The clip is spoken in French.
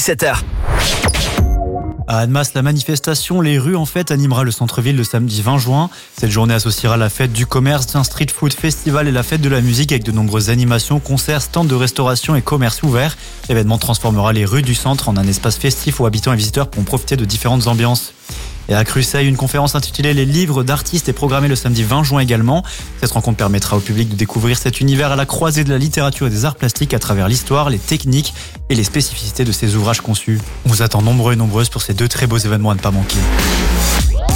17h. À Annemasse, la manifestation Les Rues en Fête animera le centre-ville le samedi 20 juin. Cette journée associera la fête du commerce, un street food festival et la fête de la musique avec de nombreuses animations, concerts, stands de restauration et commerces ouverts. L'événement transformera les rues du centre en un espace festif où habitants et visiteurs pourront profiter de différentes ambiances. Et à Cruseille, une conférence intitulée Les livres d'artistes est programmée le samedi 20 juin également. Cette rencontre permettra au public de découvrir cet univers à la croisée de la littérature et des arts plastiques à travers l'histoire, les techniques et les spécificités de ces ouvrages conçus. On vous attend nombreux et nombreuses pour ces 2 très beaux événements à ne pas manquer.